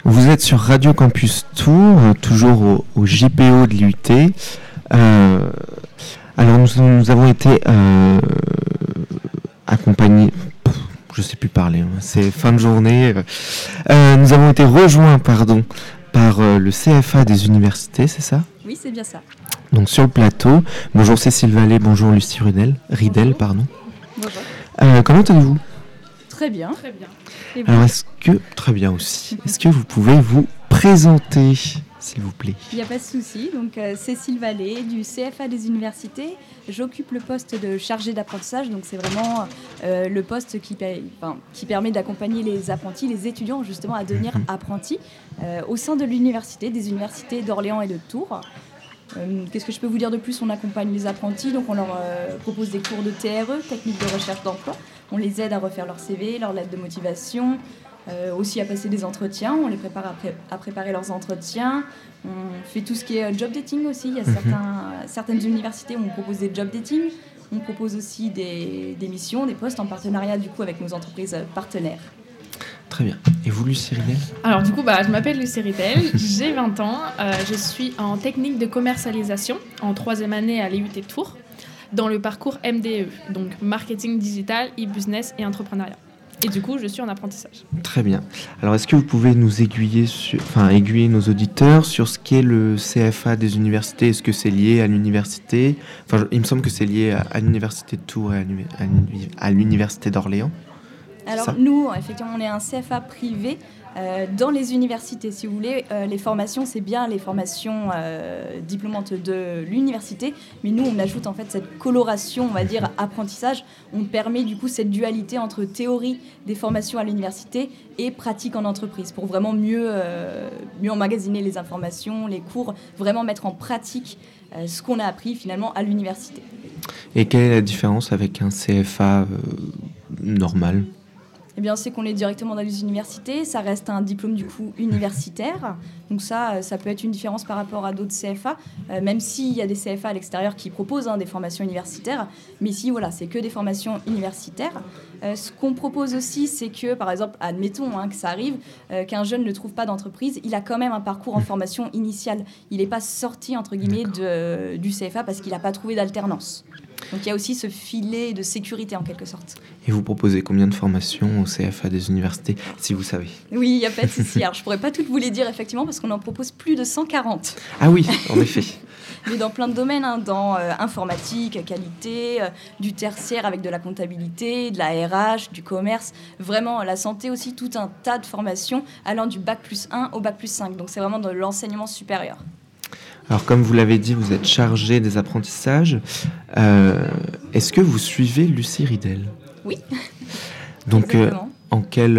Vous êtes sur Radio Campus Tours, toujours au JPO de l'IUT. Alors nous avons été accompagnés, je ne sais plus parler, c'est fin de journée. Nous avons été rejoints par le CFA des universités, c'est ça ? Oui, c'est bien ça. Donc sur le plateau. Bonjour Cécile Vallée, bonjour Lucie Ridel. Bonjour. Comment allez-vous ? Très bien. Très bien. Alors très bien aussi. Est-ce que vous pouvez vous présenter, s'il vous plaît ? Il n'y a pas de souci. Donc Cécile Vallée du CFA des universités. J'occupe le poste de chargée d'apprentissage. Donc c'est vraiment le poste qui permet d'accompagner les apprentis, les étudiants justement à devenir apprentis au sein de l'université, des universités d'Orléans et de Tours. Qu'est-ce que je peux vous dire de plus ? On accompagne les apprentis, donc on leur propose des cours de TRE, technique de recherche d'emploi. On les aide à refaire leur CV, leur lettre de motivation, aussi à passer des entretiens. On les prépare à préparer leurs entretiens. On fait tout ce qui est job dating aussi. Il y a certaines universités où on propose des job dating. On propose aussi des missions, des postes en partenariat du coup avec nos entreprises partenaires. Très bien. Et vous, Lucie Ridel ? Alors du coup, je m'appelle Lucie Ridel, j'ai 20 ans, je suis en technique de commercialisation en 3e année à l'IUT de Tours, dans le parcours MDE, donc marketing digital, e-business et entrepreneuriat. Et du coup, je suis en apprentissage. Très bien. Alors, est-ce que vous pouvez nous aiguiller nos auditeurs sur ce qu'est le CFA des universités ? Est-ce que c'est lié à l'université ? Il me semble que c'est lié à l'université de Tours et à l'université d'Orléans. Alors nous, effectivement, on est un CFA privé dans les universités, si vous voulez. Les formations, c'est bien les formations diplômantes de l'université, mais nous, on ajoute en fait cette coloration, on va dire, apprentissage. On permet du coup cette dualité entre théorie des formations à l'université et pratique en entreprise, pour vraiment mieux emmagasiner les informations, les cours, vraiment mettre en pratique ce qu'on a appris finalement à l'université. Et quelle est la différence avec un CFA normal ? Eh bien, c'est qu'on est directement dans les universités. Ça reste un diplôme, du coup, universitaire. Donc ça peut être une différence par rapport à d'autres CFA, même s'il y a des CFA à l'extérieur qui proposent des formations universitaires. Mais ici, voilà, c'est que des formations universitaires. Ce qu'on propose aussi, c'est que, par exemple, admettons que ça arrive, qu'un jeune ne trouve pas d'entreprise, il a quand même un parcours en formation initiale. Il n'est pas sorti, entre guillemets, du CFA parce qu'il n'a pas trouvé d'alternance. Donc il y a aussi ce filet de sécurité en quelque sorte. Et vous proposez combien de formations au CFA des universités, si vous savez ? Oui, il n'y a pas de souci. Alors je ne pourrais pas toutes vous les dire effectivement parce qu'on en propose plus de 140. Ah oui, en effet. Mais dans plein de domaines, dans informatique, qualité, du tertiaire avec de la comptabilité, de la RH, du commerce, vraiment la santé aussi, tout un tas de formations allant du bac+1 au bac+5. Donc c'est vraiment de l'enseignement supérieur. Alors, comme vous l'avez dit, vous êtes chargé des apprentissages. Est-ce que vous suivez Lucie Ridel ? Oui. Donc, quel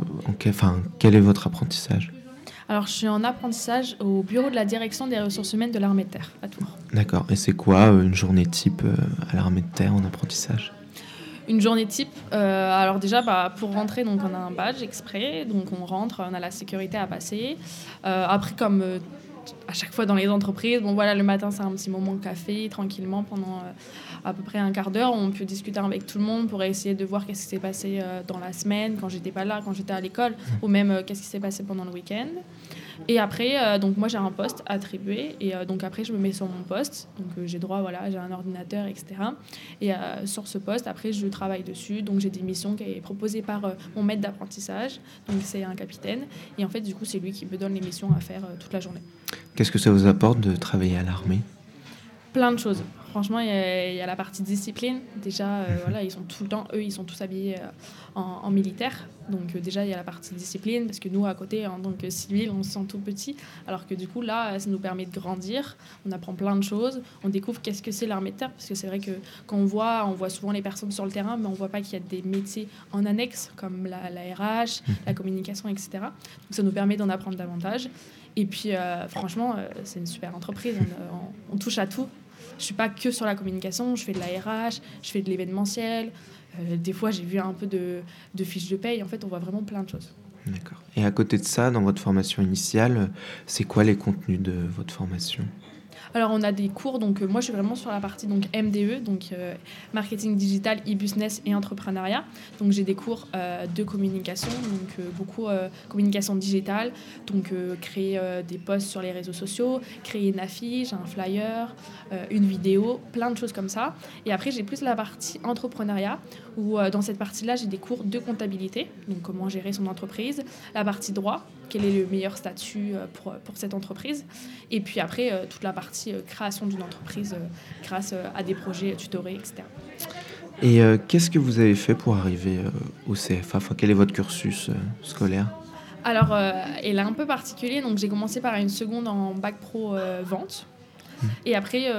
est votre apprentissage ? Alors, je suis en apprentissage au bureau de la direction des ressources humaines de l'Armée de Terre, à Tours. D'accord. Et c'est quoi une journée type à l'Armée de Terre en apprentissage ? Une journée type, alors déjà pour rentrer, donc on a un badge exprès, donc on rentre, on a la sécurité à passer. Après, comme à chaque fois dans les entreprises, le matin c'est un petit moment café, tranquillement pendant à peu près un quart d'heure. On peut discuter avec tout le monde pour essayer de voir qu'est-ce qui s'est passé dans la semaine, quand j'étais pas là, quand j'étais à l'école, ou même qu'est-ce qui s'est passé pendant le week-end. Et après, donc moi j'ai un poste attribué, et donc après je me mets sur mon poste, donc j'ai droit, j'ai un ordinateur, etc. Et sur ce poste, après je travaille dessus, donc j'ai des missions qui sont proposées par mon maître d'apprentissage, donc c'est un capitaine, et en fait du coup c'est lui qui me donne les missions à faire toute la journée. Qu'est-ce que ça vous apporte de travailler à l'armée ? Plein de choses. Franchement, il y a la partie discipline. Déjà, ils sont tout le temps, eux, ils sont tous habillés en militaire. Donc déjà, il y a la partie discipline, parce que nous, à côté, en tant que civils, on se sent tout petit. Alors que du coup, là, ça nous permet de grandir. On apprend plein de choses. On découvre qu'est-ce que c'est l'armée de terre, parce que c'est vrai que quand on voit souvent les personnes sur le terrain, mais on voit pas qu'il y a des métiers en annexe, comme la RH, la communication, etc. Donc ça nous permet d'en apprendre davantage. Et puis, franchement, c'est une super entreprise. On touche à tout. Je ne suis pas que sur la communication. Je fais de la RH, je fais de l'événementiel. Des fois, j'ai vu un peu de fiches de paye. En fait, on voit vraiment plein de choses. D'accord. Et à côté de ça, dans votre formation initiale, c'est quoi les contenus de votre formation ? Alors, on a des cours, donc moi, je suis vraiment sur la partie donc, MDE, donc marketing digital, e-business et entrepreneuriat. Donc, j'ai des cours de communication, donc beaucoup communication digitale, donc créer des posts sur les réseaux sociaux, créer une affiche, un flyer, une vidéo, plein de choses comme ça. Et après, j'ai plus la partie entrepreneuriat, où dans cette partie-là, j'ai des cours de comptabilité, donc comment gérer son entreprise, la partie droit, quel est le meilleur statut pour cette entreprise, et puis après, toute la partie création d'une entreprise grâce à des projets tutorés, etc. Et qu'est-ce que vous avez fait pour arriver au CFA ? Enfin, quel est votre cursus scolaire ? Alors, il est un peu particulier, donc j'ai commencé par une seconde en bac pro vente, et après,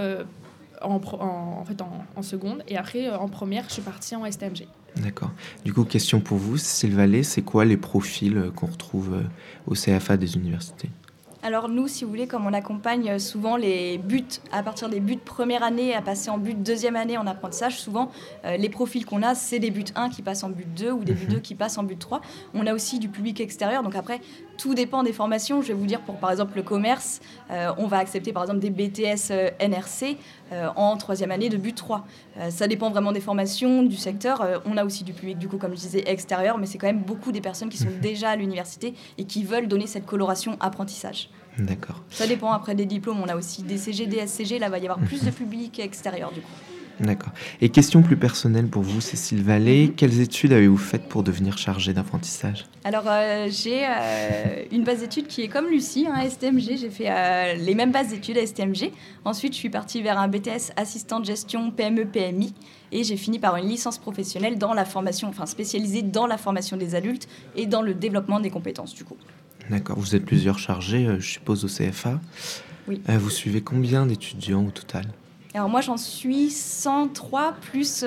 en seconde, et après, en première, je suis partie en STMG. D'accord. Du coup, question pour vous, Cécile Vallée, c'est quoi les profils qu'on retrouve au CFA des universités ? Alors nous, si vous voulez, comme on accompagne souvent les buts, à partir des buts première année à passer en but deuxième année en apprentissage, souvent les profils qu'on a, c'est des buts 1 qui passent en but 2 ou des buts 2 qui passent en but 3. On a aussi du public extérieur, donc après, tout dépend des formations. Je vais vous dire, pour par exemple le commerce, on va accepter par exemple des BTS NRC en troisième année de but 3. Ça dépend vraiment des formations, du secteur. On a aussi du public, du coup, comme je disais, extérieur, mais c'est quand même beaucoup des personnes qui sont déjà à l'université et qui veulent donner cette coloration apprentissage. D'accord. Ça dépend après des diplômes. On a aussi DCG, DSCG. Là, il va y avoir plus de public extérieur, du coup. D'accord. Et question plus personnelle pour vous, Cécile Vallée, quelles études avez-vous faites pour devenir chargée d'apprentissage ? Alors, j'ai une base d'études qui est comme Lucie, STMG. J'ai fait les mêmes bases d'études à STMG. Ensuite, je suis partie vers un BTS assistant de gestion PME-PMI. Et j'ai fini par une licence professionnelle dans la formation, spécialisée dans la formation des adultes et dans le développement des compétences, du coup. D'accord. Vous êtes plusieurs chargés, je suppose, au CFA. Oui. Vous suivez combien d'étudiants au total ? Alors moi, j'en suis 103 plus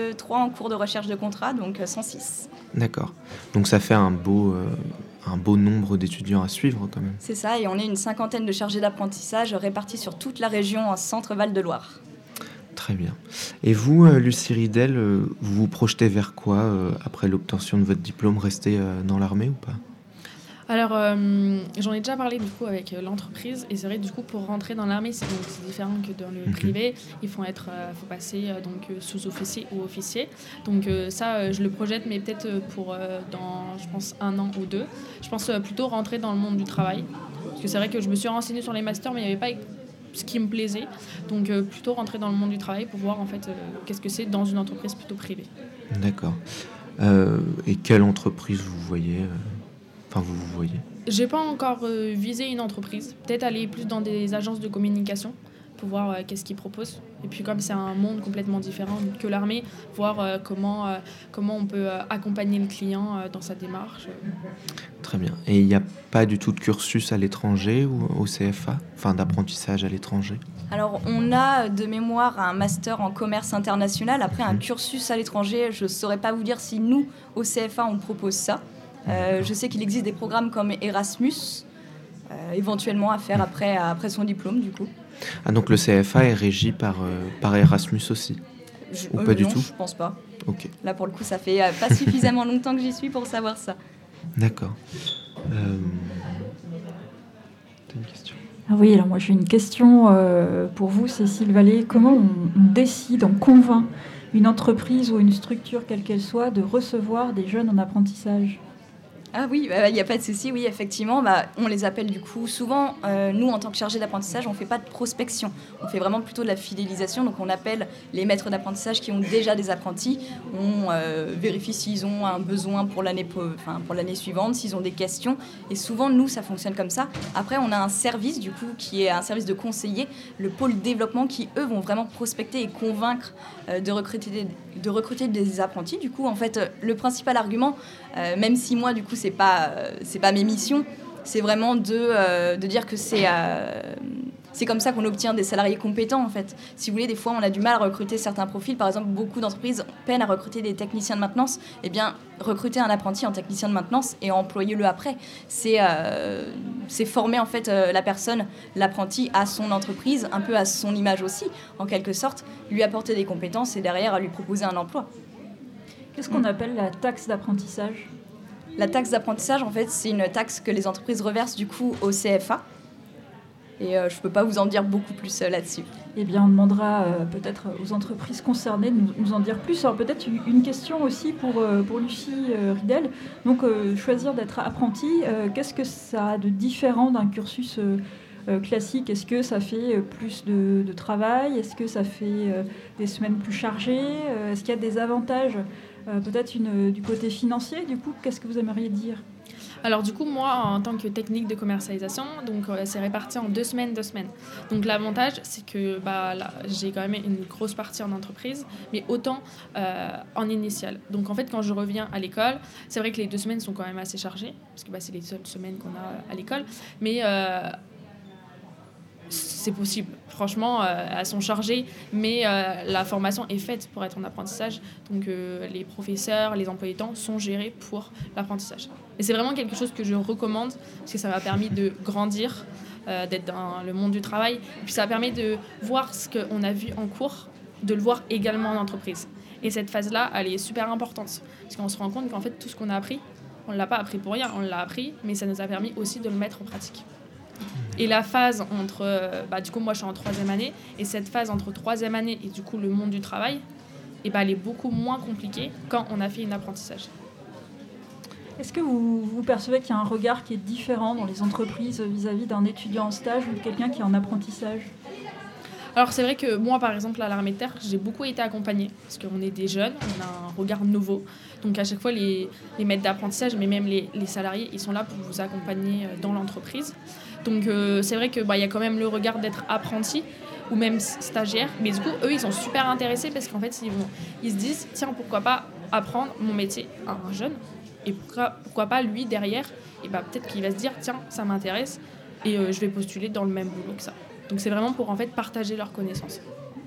3 en cours de recherche de contrat, donc 106. D'accord. Donc ça fait un beau nombre d'étudiants à suivre quand même. C'est ça, et on est une 50aine de chargés d'apprentissage répartis sur toute la région en Centre-Val de Loire. Très bien. Et vous, Lucie Ridel, vous vous projetez vers quoi après l'obtention de votre diplôme ? Rester dans l'armée ou pas ? Alors, j'en ai déjà parlé du coup avec l'entreprise, et c'est vrai du coup pour rentrer dans l'armée, c'est différent que dans le privé. Il faut passer sous-officier ou officier. Donc ça, je le projette, mais peut-être pour dans, je pense, 1 an ou 2. Je pense plutôt rentrer dans le monde du travail, parce que c'est vrai que je me suis renseignée sur les masters, mais il n'y avait pas ce qui me plaisait. Donc plutôt rentrer dans le monde du travail pour voir en fait qu'est-ce que c'est dans une entreprise plutôt privée. D'accord. Et quelle entreprise vous voyez vous voyez ? J'ai pas encore visé une entreprise. Peut-être aller plus dans des agences de communication pour voir qu'est-ce qu'ils proposent. Et puis comme c'est un monde complètement différent que l'armée, voir comment on peut accompagner le client dans sa démarche. Très bien. Et il n'y a pas du tout de cursus à l'étranger ou au CFA, d'apprentissage à l'étranger ? Alors on a de mémoire un master en commerce international. Après un cursus à l'étranger, je ne saurais pas vous dire si nous, au CFA, on propose ça. Je sais qu'il existe des programmes comme Erasmus, éventuellement à faire après son diplôme, du coup. Ah, donc le CFA est régi par Erasmus aussi ? Ou pas du tout ? Je pense pas. Ok. Là, pour le coup, ça fait pas suffisamment longtemps que j'y suis pour savoir ça. D'accord. T'as une question ? Ah oui, alors moi j'ai une question pour vous, Cécile Vallée. Comment on décide, on convainc une entreprise ou une structure, quelle qu'elle soit, de recevoir des jeunes en apprentissage ? Ah oui, il n'y a pas de souci, oui, effectivement, on les appelle du coup. Souvent, nous, en tant que chargés d'apprentissage, on ne fait pas de prospection. On fait vraiment plutôt de la fidélisation. Donc, on appelle les maîtres d'apprentissage qui ont déjà des apprentis. On vérifie s'ils ont un besoin pour l'année suivante, s'ils ont des questions. Et souvent, nous, ça fonctionne comme ça. Après, on a un service, du coup, qui est un service de conseillers, le pôle développement, qui, eux, vont vraiment prospecter et convaincre de recruter des apprentis. Du coup, en fait, le principal argument, même si moi, du coup, c'est pas mes missions, c'est vraiment de dire que c'est comme ça qu'on obtient des salariés compétents, en fait. Si vous voulez, des fois, on a du mal à recruter certains profils. Par exemple, beaucoup d'entreprises peinent à recruter des techniciens de maintenance. Eh bien, recruter un apprenti en technicien de maintenance et employer-le après, c'est former, en fait, la personne, l'apprenti, à son entreprise, un peu à son image aussi, en quelque sorte, lui apporter des compétences et derrière, lui proposer un emploi. Qu'est-ce qu'on appelle la taxe d'apprentissage ? La taxe d'apprentissage, en fait, c'est une taxe que les entreprises reversent, du coup, au CFA. Et je ne peux pas vous en dire beaucoup plus là-dessus. Eh bien, on demandera peut-être aux entreprises concernées de nous en dire plus. Alors peut-être une question aussi pour Lucie Ridel. Donc, choisir d'être apprenti, qu'est-ce que ça a de différent d'un cursus classique? Est-ce que ça fait plus de travail? Est-ce que ça fait des semaines plus chargées? Est-ce qu'il y a des avantages peut-être du côté financier? Du coup, qu'est-ce que vous aimeriez dire? Alors du coup, moi, en tant que technique de commercialisation, donc c'est réparti en 2 semaines. Donc l'avantage, c'est que là, j'ai quand même une grosse partie en entreprise, mais autant en initial. Donc en fait, quand je reviens à l'école, c'est vrai que les 2 semaines sont quand même assez chargées, parce que c'est les seules semaines qu'on a à l'école, mais c'est possible. Franchement, elles sont chargées, mais la formation est faite pour être en apprentissage. Donc, les professeurs, les emplois du temps sont gérés pour l'apprentissage. Et c'est vraiment quelque chose que je recommande, parce que ça m'a permis de grandir, d'être dans le monde du travail. Et puis, ça permet de voir ce qu'on a vu en cours, de le voir également en entreprise. Et cette phase-là, elle est super importante, parce qu'on se rend compte qu'en fait, tout ce qu'on a appris, on ne l'a pas appris pour rien. On l'a appris, mais ça nous a permis aussi de le mettre en pratique. Et la phase entre, du coup moi je suis en 3e année, et cette phase entre 3e année et du coup le monde du travail, elle est beaucoup moins compliquée quand on a fait un apprentissage. Est-ce que vous percevez qu'il y a un regard qui est différent dans les entreprises vis-à-vis d'un étudiant en stage ou de quelqu'un qui est en apprentissage? Alors c'est vrai que moi par exemple à l'armée de terre, j'ai beaucoup été accompagnée, parce qu'on est des jeunes, on a un regard nouveau. Donc à chaque fois les maîtres d'apprentissage, mais même les salariés, ils sont là pour vous accompagner dans l'entreprise. Donc c'est vrai qu'il y a quand même le regard d'être apprenti ou même stagiaire. Mais du coup, eux, ils sont super intéressés parce qu'en fait, ils se disent, tiens, pourquoi pas apprendre mon métier à un jeune? Et pourquoi pas lui, derrière, et peut-être qu'il va se dire, tiens, ça m'intéresse et je vais postuler dans le même boulot que ça. Donc c'est vraiment pour en fait partager leurs connaissances.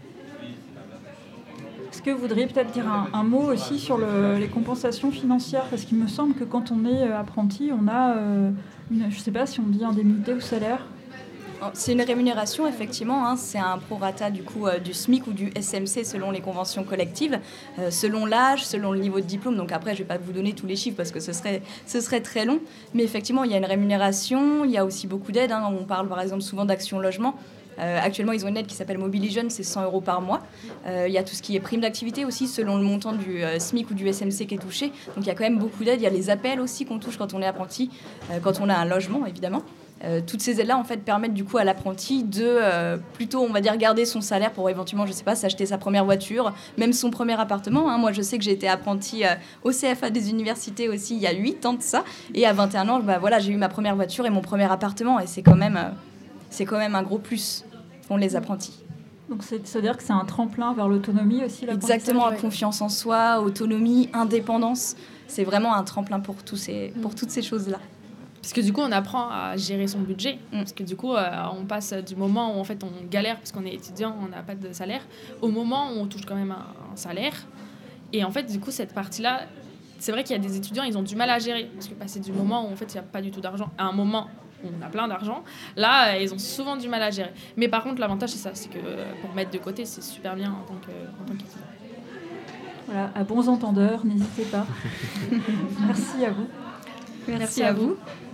Est-ce que vous voudriez peut-être dire un mot aussi sur les compensations financières? Parce qu'il me semble que quand on est apprenti, on a, je ne sais pas si on dit indemnité ou salaire. C'est une rémunération, effectivement. Hein. C'est un prorata du coup du SMIC ou du SMC selon les conventions collectives, selon l'âge, selon le niveau de diplôme. Donc après, je ne vais pas vous donner tous les chiffres parce que ce serait très long. Mais effectivement, il y a une rémunération, il y a aussi beaucoup d'aides. Hein. On parle par exemple souvent d'Action Logement. Actuellement, ils ont une aide qui s'appelle Mobilijeune, c'est 100 € par mois. Il y a tout ce qui est prime d'activité aussi, selon le montant du SMIC ou du SMC qui est touché. Donc il y a quand même beaucoup d'aides. Il y a les appels aussi qu'on touche quand on est apprenti, quand on a un logement, évidemment. Toutes ces aides-là, en fait, permettent du coup à l'apprenti de plutôt, on va dire, garder son salaire pour éventuellement, je sais pas, s'acheter sa première voiture, même son premier appartement. Hein. Moi, je sais que j'ai été apprentie au CFA des universités aussi il y a 8 ans de ça. Et à 21 ans, j'ai eu ma première voiture et mon premier appartement. Et c'est quand même un gros plus pour les apprentis. Donc, c'est-à-dire que c'est un tremplin vers l'autonomie aussi, l'apprentissage? Exactement, confiance en soi, autonomie, indépendance. C'est vraiment un tremplin pour toutes ces choses-là. Parce que du coup, on apprend à gérer son budget. Parce que du coup, on passe du moment où en fait, on galère parce qu'on est étudiant, on n'a pas de salaire, au moment où on touche quand même un salaire. Et en fait, du coup, cette partie-là, c'est vrai qu'il y a des étudiants, ils ont du mal à gérer. Parce que passer du moment où en fait, il n'y a pas du tout d'argent à un moment où on a plein d'argent, là, ils ont souvent du mal à gérer. Mais par contre, l'avantage, c'est ça, c'est que pour mettre de côté, c'est super bien en tant qu'étudiant. Voilà, à bons entendeurs, n'hésitez pas. Merci à vous. Merci à vous.